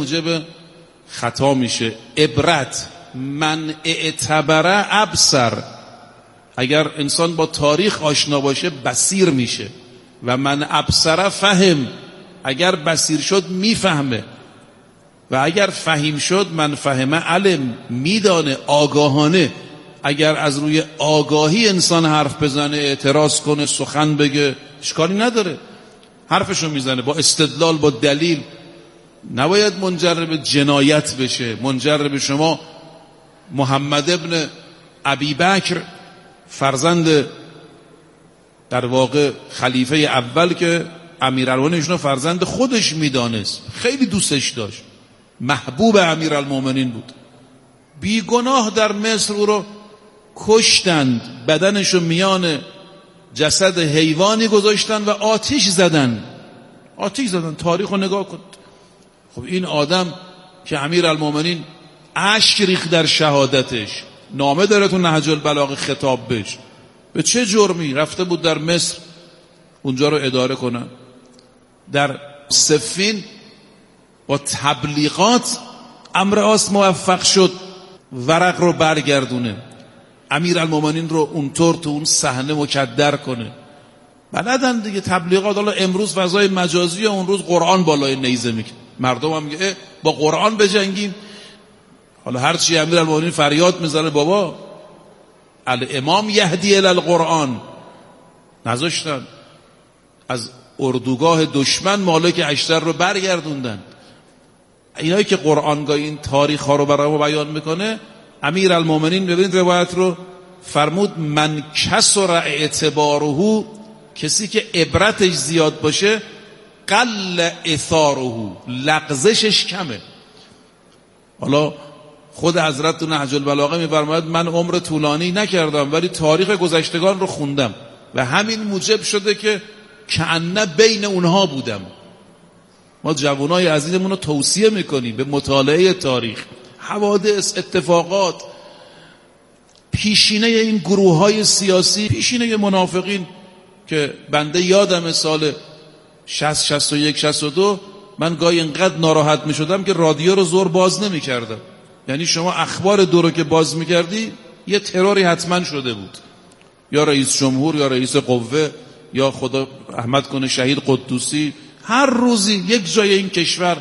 موجب خطا میشه. عبرت، من اعتبر ابصر، اگر انسان با تاریخ آشنا باشه بصیر میشه. و من ابصر فهم، اگر بصیر شد میفهمه. و اگر فهیم شد من فهمه علم، میدانه، آگاهانه. اگر از روی آگاهی انسان حرف بزنه، اعتراض کنه، سخن بگه، اشکالی نداره، حرفشو میزنه با استدلال، با دلیل. نباید منجر به جنایت بشه، منجر به شما محمد ابن ابی بکر، فرزند در واقع خلیفه اول که امیرالمومنین ایشونو فرزند خودش میدانست، خیلی دوستش داشت، محبوب امیرالمومنین بود. بیگناه در مصر او رو کشتند، بدنشو میان جسد حیوانی گذاشتن و آتش زدن. تاریخ رو نگاه کن. خب این آدم که امیرالمومنین اشک ریخت در شهادتش، نامه داره تو نهج البلاغه خطاب بهش، به چه جرمی رفته بود در مصر اونجا رو اداره کنن. در صفین با تبلیغات عمرو موفق شد ورق رو برگردونه، امیرالمومنین رو اونطور تو اون صحنه مکدر کنه. بلدن دیگه تبلیغات. حالا امروز فضای مجازی، اون روز قرآن بالای نیزه میکنه، مردم هم میگه با قرآن بجنگیم. حالا هرچی امیرالمومنین فریاد میزنه بابا الامام یهدی الی القرآن، نذاشتن. از اردوگاه دشمن مالک اشتر رو برگردوندن. اینایی که قرآنگاه این تاریخ ها رو برای ما بیان میکنه، امیرالمومنین ببینید روایت رو فرمود من کسر اعتباره، کسی که عبرتش زیاد باشه، قل اثاره، لغزشش کمه. حالا خود حضرت تو نهج البلاغه میفرماید من عمر طولانی نکردم ولی تاریخ گذشتگان رو خوندم و همین موجب شده که کأنه بین اونها بودم. ما جوانای عزیزمون رو توصیه میکنیم به مطالعه تاریخ، حوادث، اتفاقات، پیشینه این گروه های سیاسی، پیشینه منافقین که بنده یادم سال 60 61 62 من گاهی اینقدر ناراحت میشدم که رادیو رو زور باز نمیکردم. یعنی شما اخبار دو رو که باز میکردی یه تروری حتما شده بود، یا رئیس جمهور یا رئیس قوه یا خدا رحمت کنه شهید قدوسی، هر روزی یک جای این کشور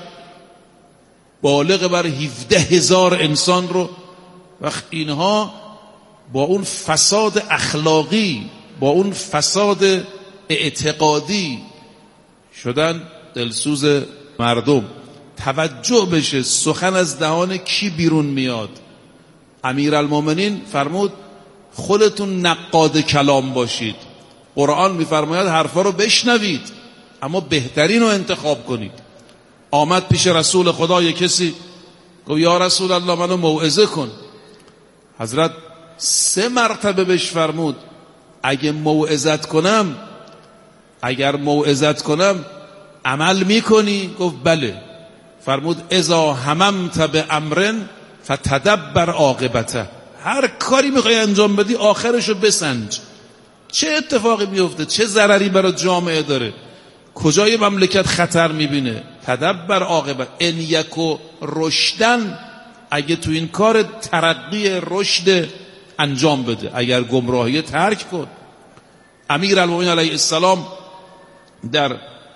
بالغ بر 17,000 انسان رو. وقت اینها با اون فساد اخلاقی، با اون فساد اعتقادی شدن دلسوز مردم. توجه بشه سخن از دهان کی بیرون میاد. امیرالمومنین فرمود خودتون نقاد کلام باشید. قرآن میفرماید حرفا رو بشنوید اما بهترین رو انتخاب کنید. آمد پیش رسول خدا یک کسی گفت یا رسول الله منو موعظه کن. حضرت 3 مرتبه بهش فرمود اگر موعظت کنم عمل میکنی؟ گفت بله. فرمود اذا هممت بامر فتدبر عاقبته، هر کاری میخوای انجام بدی آخرشو بسنج، چه اتفاقی میفته، چه ضرری برای جامعه داره، کجای مملکت خطر میبینه. تدبر عاقبت. ان یکو رشدن، اگه تو این کار ترقی رشد انجام بده، اگر گمراهی ترک کن. امیرالمومنین علیه السلام در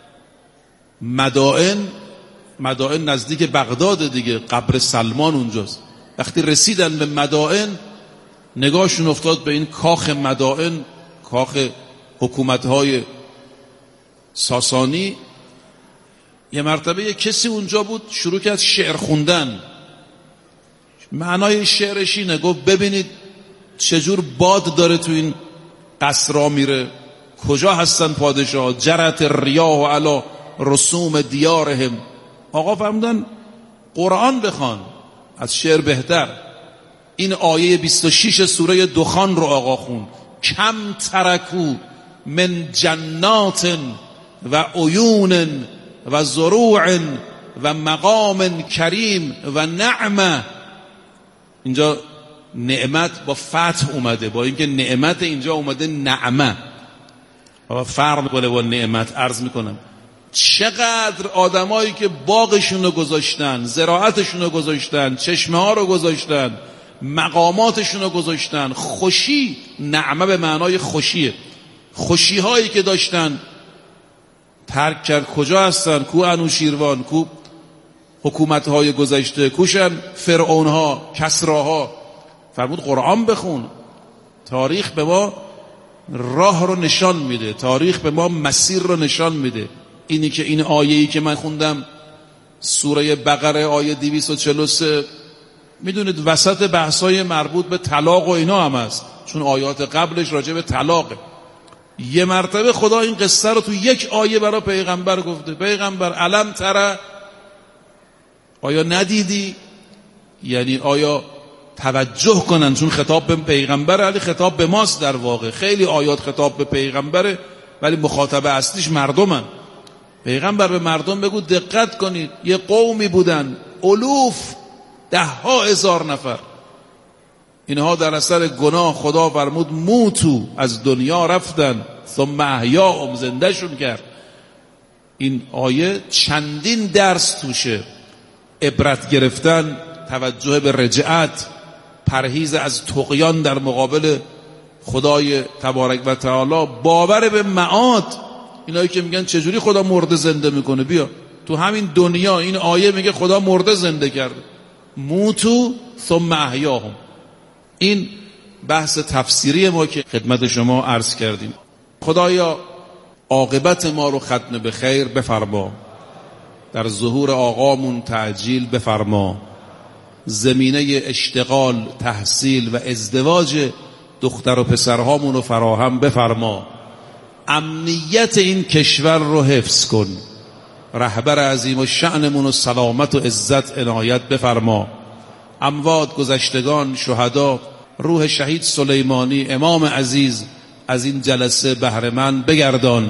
مدائن نزدیک بغداد دیگه، قبر سلمان اونجاست. وقتی رسیدن به مدائن نگاهشون افتاد به این کاخ مدائن، کاخ حکومت‌های ساسانی. یه مرتبه یه کسی اونجا بود شروع کرد شعر خوندن. معنای شعرش اینه، گفت ببینید چجور باد داره تو این قصرها میره، کجا هستن پادشاه، جرت الریاح علی رسوم دیارهم. آقا فرمودن قرآن بخوان، از شعر بهتر. این آیه 26 سوره دخان رو آقا خون. کم ترکو من جنات و عیون و زروع و مقام کریم و نعمه. اینجا نعمت با فتح اومده، با اینکه نعمت اینجا اومده نعمه، و فرق میکنه با نعمت. عرض میکنم چقدر آدمایی که باغشونو گذاشتن، زراعتشونو گذاشتن، چشمه ها رو گذاشتن، مقاماتشونو گذاشتن، خوشی، نعمه به معنای خوشیه، خوشی هایی که داشتن ترک کرد. کجا هستن؟ کو انوشیروان، کو حکومت های گذشته، کوشن فرعون ها، کسراها. فرمود قرآن بخون، تاریخ به ما راه رو نشان میده، تاریخ به ما مسیر رو نشان میده. اینی که این آیه‌ای که من خوندم سوره بقره آیه 243 میدونید وسط بحثای مربوط به طلاق و اینا هم هست، چون آیات قبلش راجع به طلاقه. یه مرتبه خدا این قصه رو تو یک آیه برای پیغمبر گفته. پیغمبر علم تره، آیا ندیدی؟ یعنی آیا توجه کنن، چون خطاب به پیغمبره ولی خطاب به ماست. در واقع خیلی آیات خطاب به پیغمبره ولی مخاطب اصلیش مردمن. پیغمبر به مردم بگو دقت کنید، یه قومی بودن الوف، 10,000 نفر، اینها در اثر گناه خدا فرمود موتو، از دنیا رفتن، ثم احیاهم، زنده شون کرد. این آیه چندین درس توشه، عبرت گرفتن، توجه به رجعت، پرهیز از طغیان در مقابل خدای تبارک و تعالی، باور به معاد. اینایی که میگن چجوری خدا مرده زنده میکنه، بیا تو همین دنیا این آیه میگه خدا مرده زنده کرده، موتو ثم احیاهم. این بحث تفسیری ما که خدمت شما عرض کردیم. خدایا عاقبت ما رو ختم به خیر بفرما، در ظهور آقامون تعجیل بفرما، زمینه اشتغال، تحصیل و ازدواج دختر و پسرهامون رو فراهم بفرما، امنیت این کشور رو حفظ کن، رهبر عظیم و شأنمون و سلامت و عزت عنایت بفرما، اموات، گذشتگان، شهدا، روح شهید سلیمانی امام عزیز از این جلسه بهره‌مند بگردان،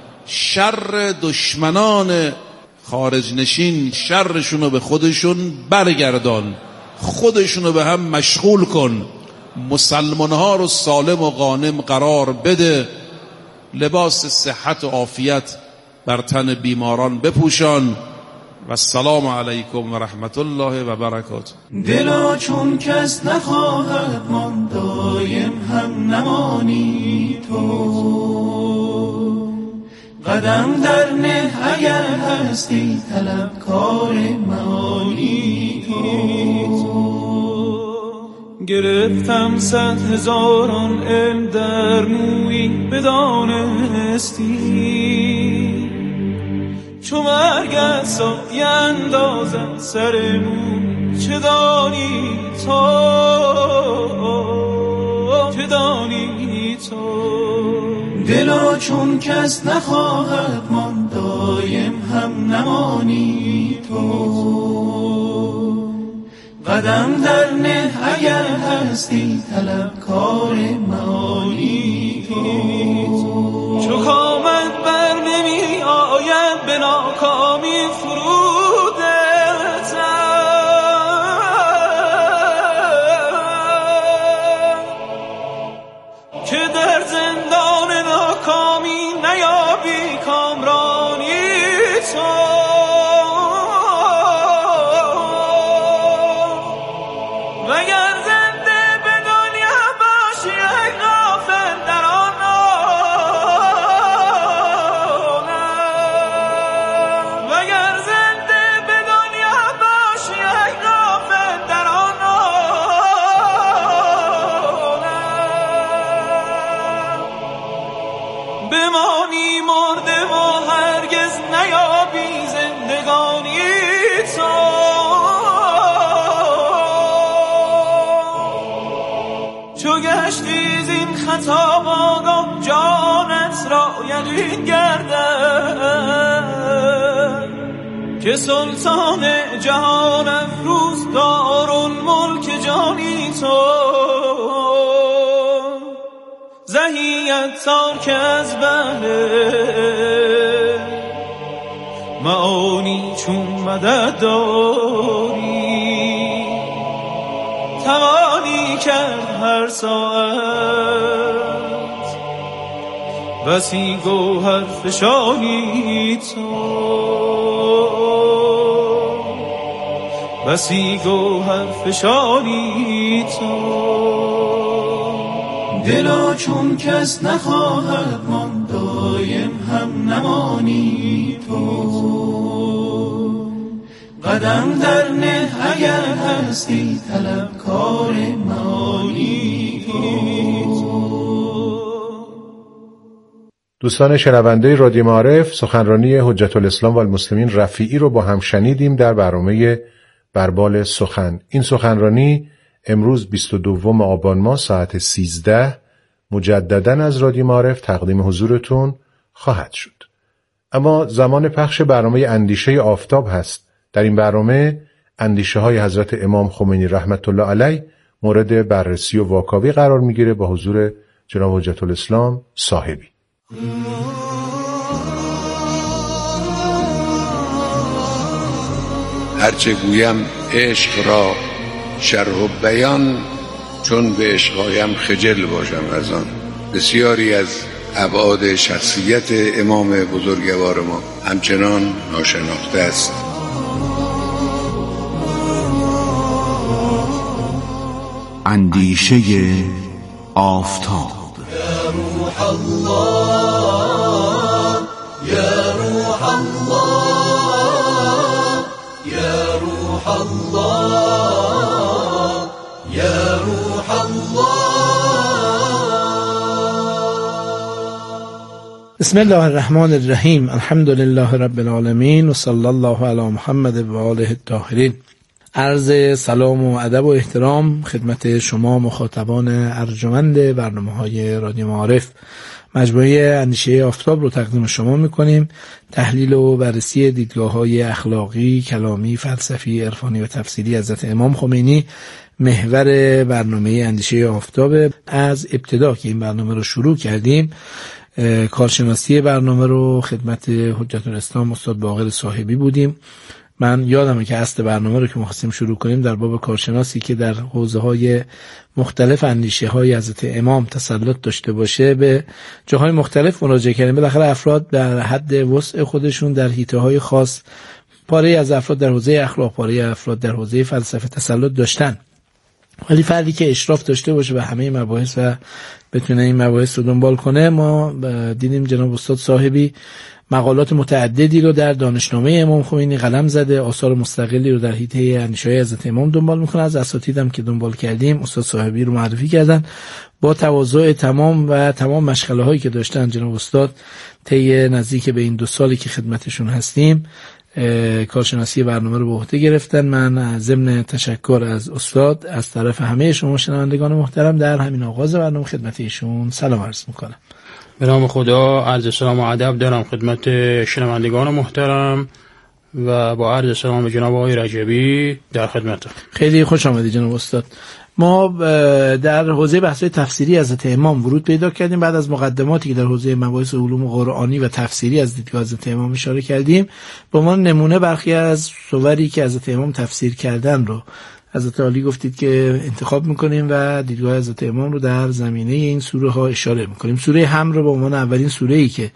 شر دشمنان خارج نشین شرشونو به خودشون برگردان، خودشونو به هم مشغول کن، مسلمانها رو سالم و غانم قرار بده، لباس صحت و عافیت بر تن بیماران بپوشان. و السلام علیکم و رحمت الله و برکاته. دلا چون کس نخواهد من دایم هم نمانی تو، قدم در نه اگر هستی طلبکار معانی تو. گرفتم 100,000 علم در مویی بدانستی، چو مرگت سایه اندازد سر موی، چه دانی تو، چه دانی تو. دلا چون کس نخواهد من دایم هم نمانی تو، قدم در نه اگر هستی طلبکار معانی تو. چو کامت بر نمی آید به ناکامی فرودت، که در زندان ناکامی نیابی کامرانی تو. وگر زنده به دنیا باشی ای غافل در آن عالم، وگر زنده به دنیا باشی ای غافل در آن عالم، بمانی مرده و هرگز نیابی زندگانی تو. چو گشتی زین خطا آگاه جانت را یقین گردد، که سلطان جهان افروز دارالملک جانی تو. زهیت تار که از بهر معانی چون مدد داری، توانی کرد هر ساعت بسی گوهر فشانی تو، بسی گوهر فشانی تو. دلا چون کس نخواهد من دایم هم نمانی تو. قدم در نه اگر هستی طلبکار معانی تو. دوستان شنونده رادیو معارف، سخنرانی حجت الاسلام و المسلمین رفیعی رو با هم شنیدیم در برنامه بربال سخن. این سخنرانی امروز 22 آبان ماه ساعت 13 مجدداً از رادیو معارف تقدیم حضورتون خواهد شد. اما زمان پخش برنامه اندیشه آفتاب هست. در این برنامه اندیشه های حضرت امام خمینی رحمت الله علیه مورد بررسی و واکاوی قرار میگیره با حضور جناب حجت الاسلام صاحبی. هرچه گویم عشق را شرح و بیان، چون به عشقایم خجل باشم از آن. بسیاری از ابعاد شخصیت امام بزرگوار ما همچنان ناشناخته است. اندیشه آفتاب. یا روح الله، یا روح الله، یا روح الله، یا روح الله. بسم الله الرحمن الرحیم. الحمد لله رب العالمین و صلی الله علی محمد و آله الطاهرین. عرض سلام و ادب و احترام خدمت شما مخاطبان ارجمند برنامه‌های رادیو معارف. مجموعه اندیشه آفتاب رو تقدیم شما می‌کنیم. تحلیل و بررسی دیدگاه‌های اخلاقی، کلامی، فلسفی، عرفانی و تفسیری حضرت امام خمینی محور برنامه اندیشه آفتاب. از ابتدا که این برنامه رو شروع کردیم، کارشناسی برنامه رو خدمت حجت الاسلام استاد باقر صاحبی بودیم. من یادمه که اصل برنامه رو که می‌خواستیم شروع کنیم در باب کارشناسی که در حوزه‌های مختلف اندیشه‌های حضرت امام تسلط داشته باشه به جاهای مختلف مراجعه کردیم. بالاخره افراد در حد وسع خودشون در حیطه‌های خاص، پاره از افراد در حوزه اخلاق، پاره افراد در حوزه فلسفه تسلط داشتن، ولی فردی که اشراف داشته باشه به همه مباحث و بتونه این مباحث رو دنبال کنه. ما دیدیم جناب استاد صاحبی مقالات متعددی رو در دانشنامه امام خمینی قلم زده، آثار مستقلی رو در حیطه اندیشه‌های حضرت امام دنبال میکنه. از اساتیدم که دنبال کردیم استاد صاحبی رو معرفی کردن. با تواضع تمام و تمام مشغله هایی که داشتن جناب استاد طی نزدیک به این 2 سالی که خدمتشون هستیم کارشناسی برنامه رو به عهده گرفتن. من ضمن تشکر از استاد از طرف همه شما شنوندگان محترم در همین آغاز برنامه خدمت ایشون سلام عرض میکنم. به نام خدا عرض سلام و ادب دارم خدمت شنوندگان محترم و با عرض سلام به جناب آقای رجبی در خدمتم. خیلی خوش آمدید جناب استاد. ما در حوزه بحث تفسیری حضرت امام ورود پیدا کردیم. بعد از مقدماتی که در حوزه مباحث علوم قرآنی و تفسیری از دیدگاه حضرت امام اشاره کردیم، به عنوان نمونه برخی از صوری که حضرت امام تفسیر کردن رو حضرت علی گفتید که انتخاب میکنیم و دیدگاه حضرت امام رو در زمینه این سوره ها اشاره میکنیم. سوره حمر رو به عنوان اولین سوره‌ای که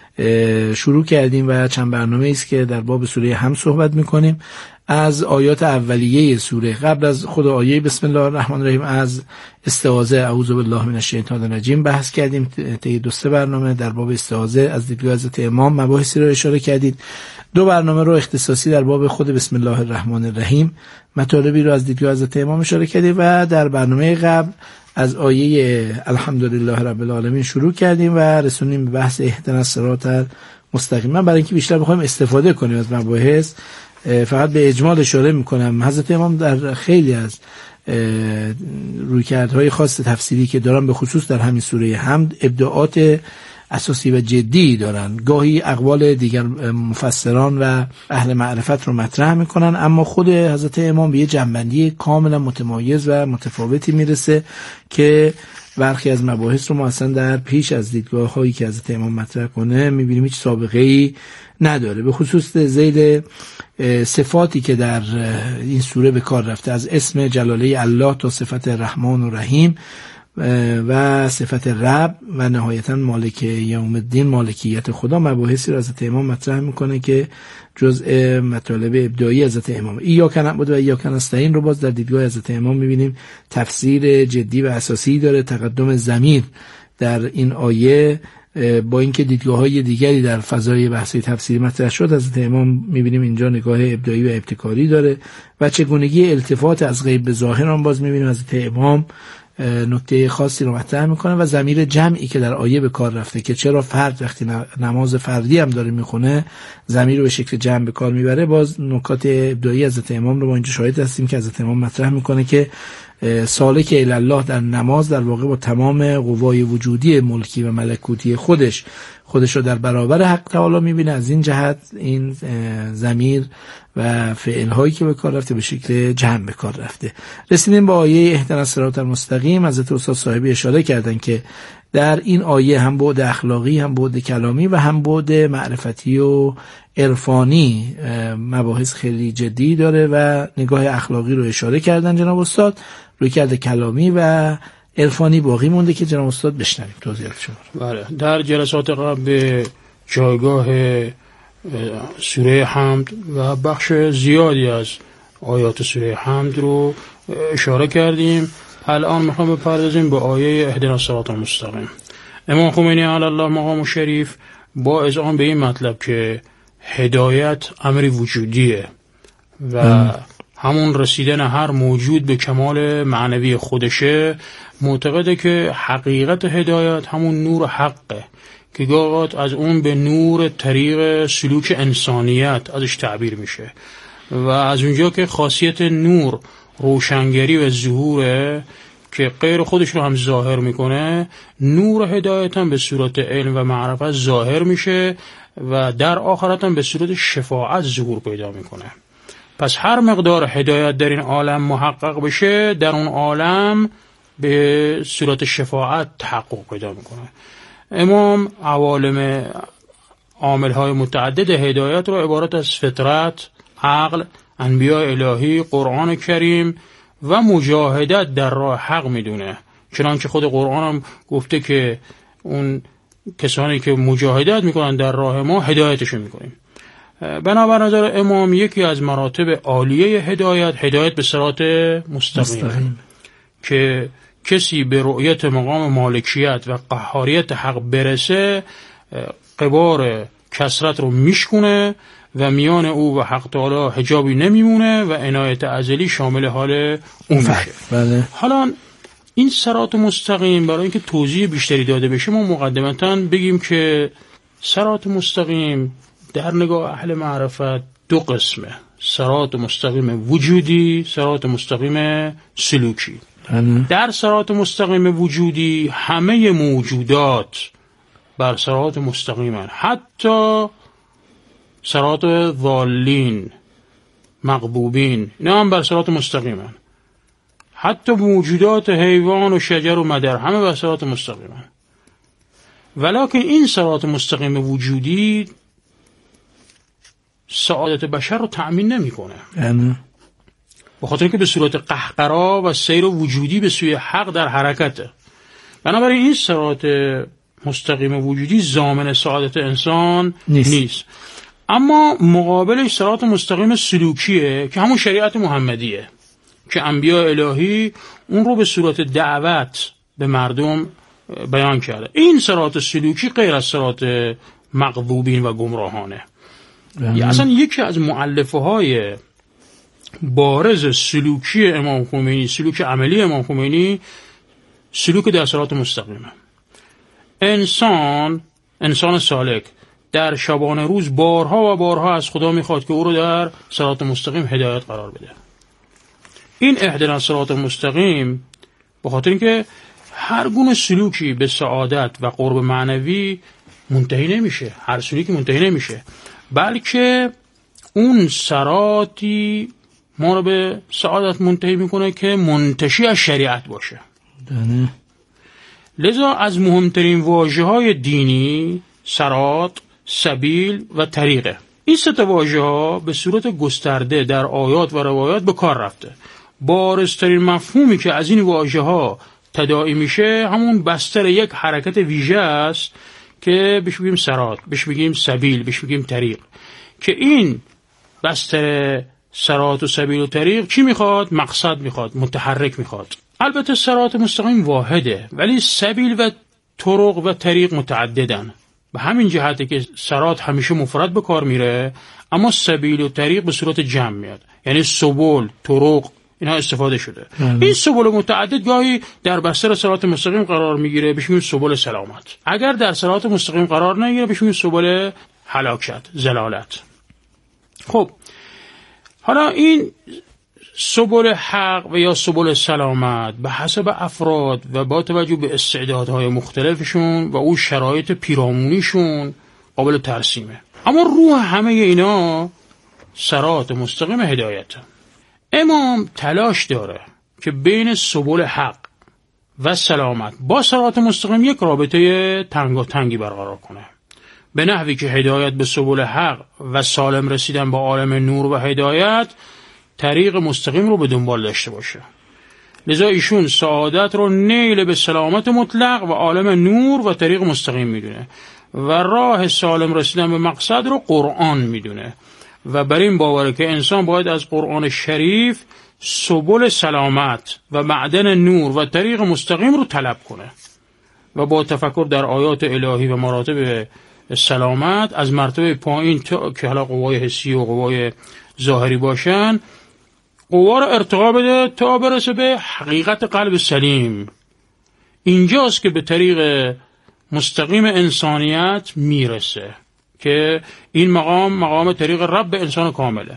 شروع کردیم و چند برنامه است که در باب سوره حمر صحبت میکنیم. از آیات اولیه سوره قبل از خود آیه بسم الله الرحمن الرحیم از استعاذه اعوذ بالله من الشیطان الرجیم بحث کردیم. طی 2-3 برنامه در باب استعاذه از دیدگاه حضرت امام مباحثی رو اشاره کردید. 2 برنامه رو اختصاصی در باب خود بسم الله الرحمن الرحیم مطالبی رو از دیدگاه حضرت امام اشاره کردیم و در برنامه قبل از آیه الحمدلله رب العالمین شروع کردیم و رسونیم به بحث اهدنا الصراط المستقیم. من برای اینکه بیشتر بخوایم استفاده کنیم از مباحث فقط به اجمال اشاره میکنم. حضرت امام در خیلی از رویکردهای خاص تفسیری که دارن، به خصوص در همین سوره حمد، ابداعات اساسی و جدی دارن. گاهی اقوال دیگر مفسران و اهل معرفت رو مطرح میکنن، اما خود حضرت امام به یه جنبندی کاملا متمایز و متفاوتی میرسه که برخی از مباحث رو ما اصلا در پیش از دیدگاه هایی که حضرت امام مطرح کنه میبینیم هیچ سابقه ای نداره. به خصوص ذیل صفاتی که در این سوره به کار رفته، از اسم جلاله الله تا صفت رحمان و رحیم و صفت رب و نهایتا مالک یوم الدین، مالکیت خدا، مباحثی را حضرت امام مطرح میکنه که جزء مطالب ابداعی حضرت امام. ایاک نعبد و ایاک نستعین رو باز در دیدگاه حضرت امام میبینیم تفسیر جدی و اساسی داره. تقدم ضمیر در این آیه با اینکه دیدگاه‌های دیگری در فضای بحثی تفسیری مطرح شد، حضرت امام می‌بینیم اینجا نگاه ابداعی و ابتکاری داره. و چگونگی التفات از غیب به ظاهر هم باز می‌بینیم حضرت امام نکته خاصی رو مطرح میکنه و ضمیر جمعی که در آیه به کار رفته که چرا فرد وقتی نماز فردی هم داره میخونه ضمیر رو به شکل جمع به کار میبره، باز نکات ابداعی حضرت امام رو با اینجا شاهد هستیم که حضرت امام مطرح میکنه که سالک الی الله در نماز در واقع با تمام قوای وجودی ملکی و ملکوتی خودش رو در برابر حق تعالی میبینه. از این جهت این ضمیر و فعل هایی که به کار رفته به شکل جمع به کار رفته. رسیدیم به آیه اهدنا الصراط المستقیم. حضرت استاد صاحبی اشاره کردن که در این آیه هم بعد اخلاقی، هم بعد کلامی و هم بعد معرفتی و عرفانی مباحث خیلی جدی داره و نگاه اخلاقی رو اشاره کردن جناب استاد، روی کرده کلامی و عرفانی باقی مونده که جناب استاد بشنویم توضیحات شما. بله، در جلسات قبل به جایگاه سوره حمد و بخش زیادی از آیات سوره حمد رو اشاره کردیم. الان میخوام بپردازیم به آیه اهدنا الصراط المستقیم. امام خمینی علی الله مقام شریف با اذعان به این مطلب که هدایت امری وجودیه و همون رسیدن هر موجود به کمال معنوی خودشه، معتقده که حقیقت هدایت همون نور حقه که گاهات از اون به نور طریق سلوک انسانیت ازش تعبیر میشه و از اونجا که خاصیت نور روشنگری و ظهوره که غیر خودش رو هم ظاهر میکنه، نور هدایت هم به صورت علم و معرفت ظاهر میشه و در آخرت هم به صورت شفاعت ظهور پیدا میکنه. پس هر مقدار هدایت در این عالم محقق بشه، در اون عالم به صورت شفاعت تحقق پیدا میکنه. امام عاملهای متعدد هدایت رو عبارت از فطرت، عقل، انبیاء الهی، قرآن کریم و مجاهدت در راه حق میدونه. چنانکه خود قرآن هم گفته که اون کسانی که مجاهدت میکنن در راه ما هدایتشون میکنیم. بنابر نظر امام یکی از مراتب عالیه هدایت به صراط مستقیم که کسی به رؤیت مقام مالکیت و قهاریت حق برسه، قبار کثرت رو میشکونه و میان او و حق تعالی حجابی نمیمونه و عنایت ازلی شامل حال اون میشه. بله. حالا این صراط مستقیم برای اینکه توضیح بیشتری داده بشه ما مقدمتاً بگیم که صراط مستقیم در نگاه اهل معرفت دو قسمه: صراط مستقیم وجودی، صراط مستقیم سلوکی. در صراط مستقیم وجودی همه موجودات بر صراط مستقیمن، حتی صراط ضالین، مغضوبین، اینا هم بر صراط مستقیمن. حتی موجودات حیوان و شجر و مدر همه بر صراط مستقیمن. ولکن این صراط مستقیم وجودی سعادت بشر رو تأمین نمی‌کنه. به خاطر اینکه به صورت قهقرا و سیر وجودی به سوی حق در حرکته. بنابراین این صراط مستقیم وجودی ضامن سعادت انسان نیست. اما مقابلش صراط مستقیم سلوکیه که همون شریعت محمدیه که انبیاء الهی اون رو به صورت دعوت به مردم بیان کرده. این صراط سلوکی غیر از صراط مغضوبین و گمراهانه. اصلا یکی از مؤلفه‌های بارز سلوکی امام خمینی، سلوک عملی امام خمینی، سلوک در صراط مستقیمه. انسان سالک در شبانه روز بارها و بارها از خدا میخواد که او رو در صراط مستقیم هدایت قرار بده. این اهدنا الصراط المستقیم به خاطر اینکه هر گونه سلوکی به سعادت و قرب معنوی منتهی نمیشه، هر سلوکی منتهی نمیشه، بلکه اون صراطی ما رو به سعادت منتهی میکنه که منتشی از شریعت باشه. لذا از مهمترین واژه‌های دینی صراط، سبیل و طریقه. این سه تا واژه‌ها به صورت گسترده در آیات و روایات به کار رفته. بارزترین مفهومی که از این واژه‌ها تداعی میشه همون بستر یک حرکت ویژه است که بهش بگیم صراط، بهش بگیم سبیل، بهش بگیم طریق. که این بستر صراط و سبیل و طریق چی میخواد؟ مقصد میخواد، متحرک میخواد. البته صراط مستقیم واحده، ولی سبیل و طرق و طریق متعددن. به همین جهته که صراط همیشه مفرد به کار میره، اما سبیل و طریق به صورت جمع میاد. یعنی سبل، طرق، اینا استفاده شده. این سبل متعدد گاهی در بستر صراط مستقیم قرار میگیره، بهش میگیم سبل سلامت. اگر در صراط مستقیم قرار نگیره بهش میگیم سبل هلاکت، ضلالت. خب حالا این سبل حق و یا سبل سلامت به حسب افراد و با توجه به استعدادهای مختلفشون و اون شرایط پیرامونیشون قابل ترسیمه. اما روح همه اینا صراط مستقیم هدایت. امام تلاش داره که بین سبل حق و سلامت با صراط مستقیم یک رابطه تنگاتنگی برقرار کنه، به نحوی که هدایت به سبل حق و سالم رسیدن به عالم نور و هدایت طریق مستقیم رو به دنبال داشته باشه. لذا ایشون سعادت رو نیل به سلامت مطلق و عالم نور و طریق مستقیم میدونه و راه سالم رسیدن به مقصد رو قرآن میدونه و بر این باوره که انسان باید از قرآن شریف سبل سلامت و معدن نور و طریق مستقیم رو طلب کنه و با تفکر در آیات الهی و مراتب سلامت از مرتبه پایین تا که حالا قوای حسی و قوای ظاهری باشن قوا رو ارتقا بده تا برسه به حقیقت قلب سلیم. اینجاست که به طریق مستقیم انسانیت میرسه که این مقام طریق رب انسان کامله.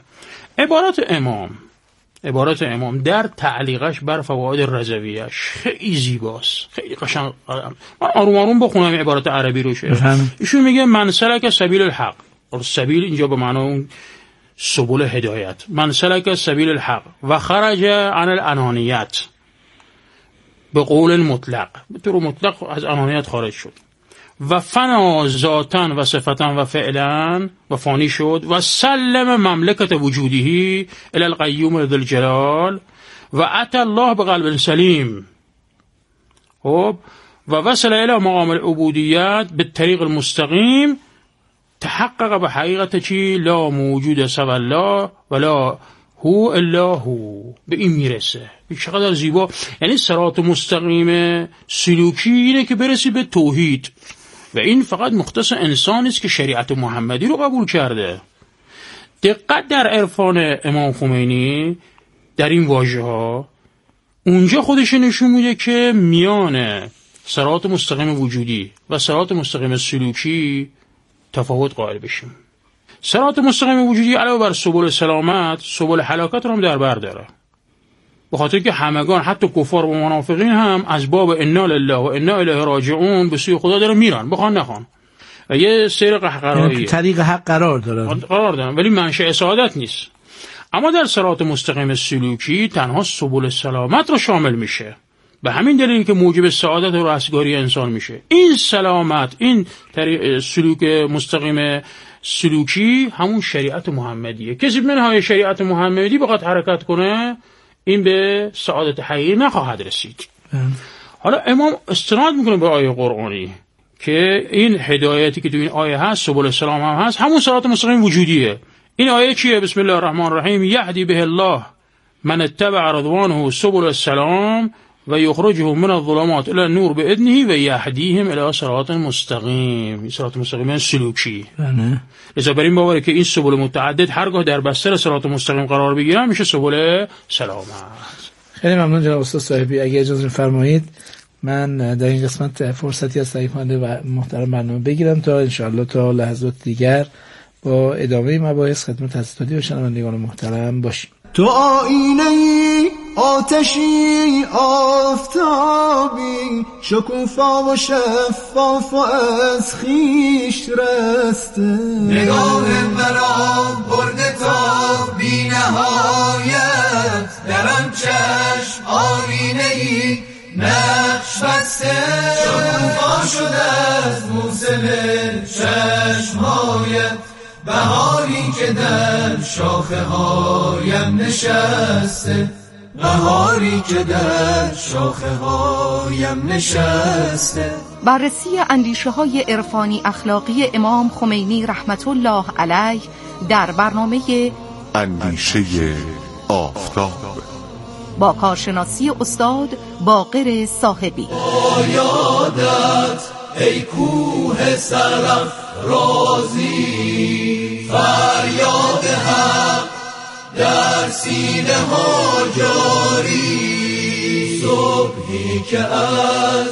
عبارت امام در تعلیقش بر فواید رضویش خیلی زیباست، خیلی قشنگ. من آروم آروم بخونم عبارت عربی رو شه. ایشون میگه من سلک سبیل الحق، سبیل اینجا به معنی اون سبل هدایت، من سلک سبیل الحق و خرج عن الانانیت به قول مطلق، به طور مطلق از انانیت خارج شد و فنا ذاتن و صفتن و فعلن و فانی شد و سلم مملکت وجودهی الی القیوم ذی الجلال و اتى الله بقلب سلیم. خب و وصل الی مقام العبودیت بالطریق المستقیم تحقق به حقیقت چی؟ لا موجود سوی الله ولا هو الا هو. به این میرسه. چقدر زیبا. یعنی صراط مستقیم سلوکی اینه که برسی به توحید و این فقط مختص انسانی است که شریعت محمدی رو قبول کرده. دقت در عرفان امام خمینی در این واژه ها اونجا خودش نشون میده که میان صراط مستقیم وجودی و صراط مستقیم سلوکی تفاوت قائل بشیم. صراط مستقیم وجودی علاوه بر سبل سلامت سبل هلاکت رو هم در بر داره، به خاطر که همگان حتی کفار و منافقین هم از باب انا لله و انا الیه راجعون به سوی خدا دارن میرن، بخوان نخوان. و یه سیر قهقرایی طریق حق قرار دارن ولی منشأ سعادت نیست. اما در صراط مستقیم سلوکی تنها سبل سلامت رو شامل میشه، به همین دلیل که موجب سعادت و رستگاری انسان میشه. این سلامت، این طریق سلوک مستقیم سلوکی همون شریعت محمدیه. کسی منهای شریعت محمدی بخواد حرکت کنه این به سعادت حقیقی نخواهد رسید. حالا امام استناد میکنه به آیه قرآنی که این هدایتی که تو این آیه هست سبل السلام هم هست، همون صراط مستقیم وجودیه. این آیه چیه؟ بسم الله الرحمن الرحیم یهدی به الله من اتبع رضوانه سبل السلام و یخرجهم من الظلمات الی النور باذنه و یهدیهم الی صراط مستقیم. صراط مستقیم سلوکی. لذا بر این باوره که این سبل متعدد هرگاه در بستر صراط مستقیم قرار بگیرن میشه سبل سلامت. خیلی ممنون جناب استاد صاحبی. اگه اجازه فرمایید من در این قسمت فرصتی از تایید و محترم برنامه بگیرم تا انشاءالله تا لحظات دیگر با ادامه مباحث خدمت حضرت و شنوندگان محترم باشیم. تو آینه آتشی آفتابی شکوفا و شفاف و از خیش رسته، نگاه مرا برده تا بی نهایت در آن چشم آینه‌ای نقش بسته، شکوفا شده از موسم چشمهایت بهاری که در شاخه هایم نشسته. بهاری که در شاخه هایم نشسته. بررسی اندیشه های عرفانی اخلاقی امام خمینی رحمت الله علیه در برنامه اندیشه آفتاب با کارشناسی استاد باقر صاحبی. یادت ای کوه سرافرازی، فریاد حق در سینه ها جاری، صبحی که از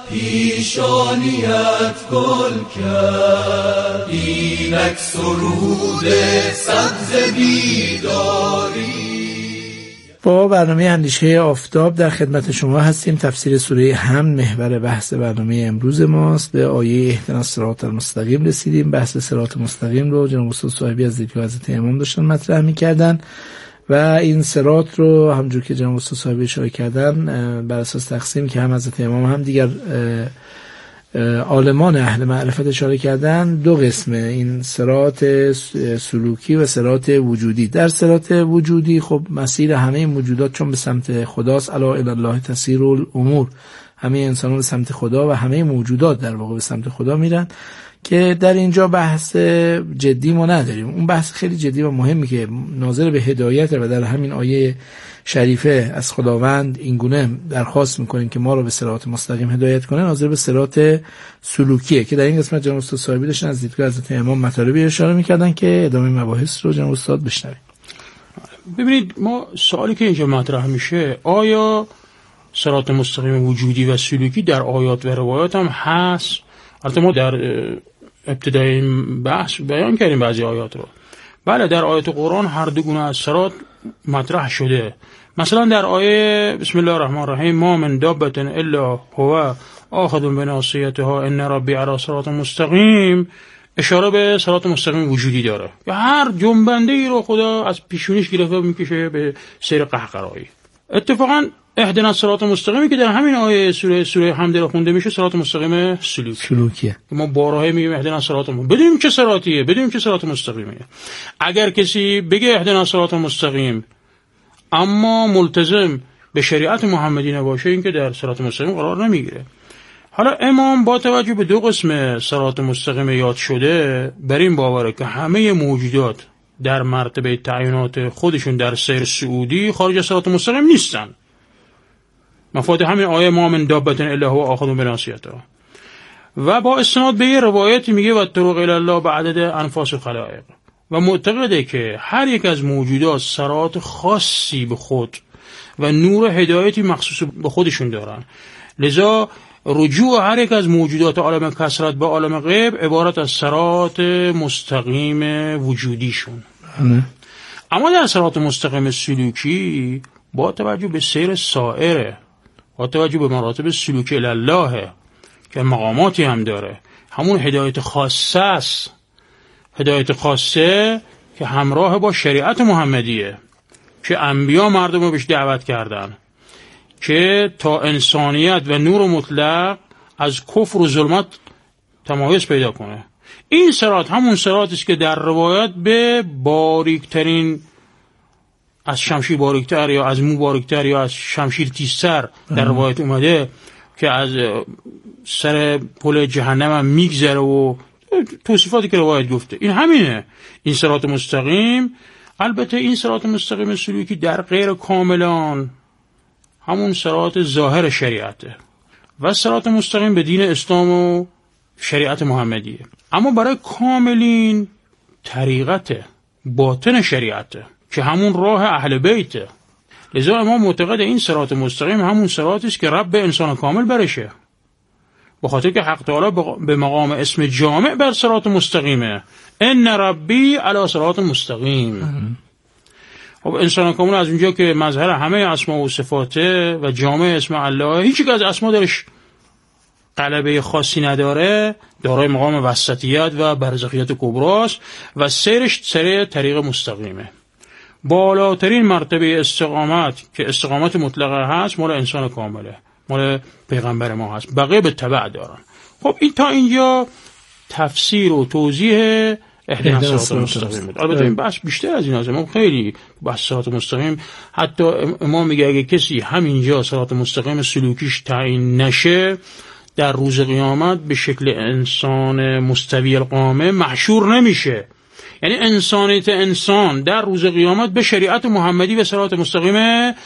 پیشانیت گل کرد، اینک سرود سبز بیداری. با برنامه اندیشه آفتاب در خدمت شما هستیم. تفسیر سوره حمد محور بحث برنامه امروز ماست. به آیه اهدنا الصراط المستقیم رسیدیم. بحث صراط مستقیم رو جناب استاد صاحبی از دیدگاه حضرت امام داشتن مطرح می‌کردن و این صراط رو همونجور که جناب استاد صاحبی اشاره کردن بر اساس تقسیم که هم حضرت امام هم دیگر عالمان اهل معرفت اشاره کردن، دو قسمه این صراط سلوکی و صراط وجودی. در صراط وجودی خب مسیر همه موجودات چون به سمت خداست، الا الی الله تسیر الامور، همه انسان‌ها به سمت خدا و همه موجودات در واقع به سمت خدا میرن، که در اینجا بحث جدی ما نداریم. اون بحث خیلی جدی و مهمی که ناظر به هدایت و در همین آیه شریفه از خداوند اینگونه درخواست میکنیم که ما رو به صراط مستقیم هدایت کنه، ناظر به صراط سلوکیه که در این قسمت جناب استاد صاحبی داشتن از دیدگاه حضرت امام مطالبی اشاره میکردن که ادامه مباحث رو جناب استاد بشنویم. ببینید، ما سوالی که اینجا مطرح میشه، آیا صراط مستقیم وجودی و سلوکی در آیات و روایات هم هست؟ البته ما در ابتدای این بحث بیان کردیم بعضی آیات رو. بله، در آیات قرآن هر دو گونه از صراط مطرح شده. مثلا در آیه بسم الله الرحمن الرحیم ما من دابة الا هو آخذ بناصیتها ان ربی علی صراط مستقیم، اشاره به صراط مستقیم وجودی داره که هر جنبنده ای رو خدا از پیشونیش گرفته میکشه به سیر قهقرایی. اتفاقا اهدنا الصراط مستقیمی که در همین آیه سوره حمد رو خونده میشه صراط مستقیم سلوکیه. ما بارها میگیم اهدنا الصراط بدونیم چه صراطیه، بدونیم چه صراط مستقیمیه. اگر کسی بگه اهدنا الصراط مستقیم اما ملتزم به شریعت محمدی نباشه، این که در صراط مستقیم قرار نمیگیره. حالا امام با توجه به دو قسم صراط مستقیم یاد شده بر این باوره که همه موجودات در مرتبه تعیینات خودشون در سیر صعودی خارج از صراط مستقیم نیستن. مفاد همین آیه ما من دابة الا هو آخذ بناصیتها. و با استناد به یه روایتی میگه و طرق الی الله بعدد انفاس الخلائق، و معتقده که هر یک از موجودات صراط خاصی به خود و نور هدایتی مخصوص به خودشون دارن. لذا رجوع هر یک از موجودات عالم کثرت به عالم غیب عبارت از صراط مستقیم وجودیشون. اما در صراط مستقیم سلوکی با توجه به سیر سائره، با توجه به مراتب سلوکی الله که مقاماتی هم داره، همون هدایت خاصه است، هدایت خاصه که همراه با شریعت محمدیه که انبیا مردم رو بهش دعوت کردن که تا انسانیت و نور مطلق از کفر و ظلمت تمایز پیدا کنه. این صراط همون صراطی است که در روایت به باریکترین، از شمشیر باریکتر یا از مو باریکتر یا از شمشیر تیزتر در روایت اومده که از سر پل جهنم هم میگذره و توصیفاتی که روایت گفته. این همینه، این صراط مستقیم. البته این صراط مستقیم سلوکی در غیر کاملان همون صراط ظاهر شریعته و صراط مستقیم به دین اسلام و شریعت محمدیه. اما برای کاملین طریقت باطن شریعته که همون راه اهل بیته. لذا امام معتقد این صراط مستقیم همون صراطی است که رب انسان کامل برشه، به خاطر که حق تعالی به مقام اسم جامع بر صراط مستقیمه، ان ربی علی صراط مستقیم. خب انسان کامل از اونجا که مظهر همه اسما و صفاته و جامع اسم الله، هیچ یک از اسما درش غلبه خاصی نداره، دارای مقام وسطیت و برزخیت کبراست و سیرش سر طریق مستقیمه. بالاترین مرتبه استقامت که استقامت مطلقه هست مال انسان کامله، مال پیغمبر ما هست، بقیه به تبع دارن. خب این تا اینجا تفسیر و توضیح اهدنا الصراط المستقیم. البته این بحث بیشتر از این است، ما خیلی بحث صراط مستقیم، حتی امام میگه اگه کسی همینجا صراط مستقیم سلوکیش تعیین نشه در روز قیامت به شکل انسان مستوی القامه محشور نمیشه. یعنی انسانیت انسان در روز قیامت به شریعت محمدی و صراط مستقیم